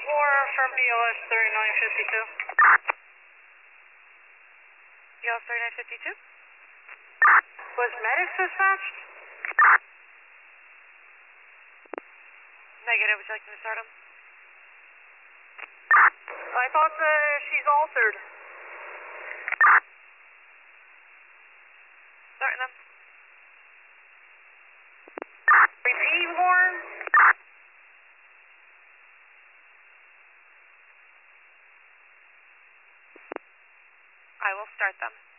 from BLS 3952. BLS 3952? Was medics dispatched? Negative, would you like me to start them? I thought she's altered. Starting them. Repeat, Warren. I will start them.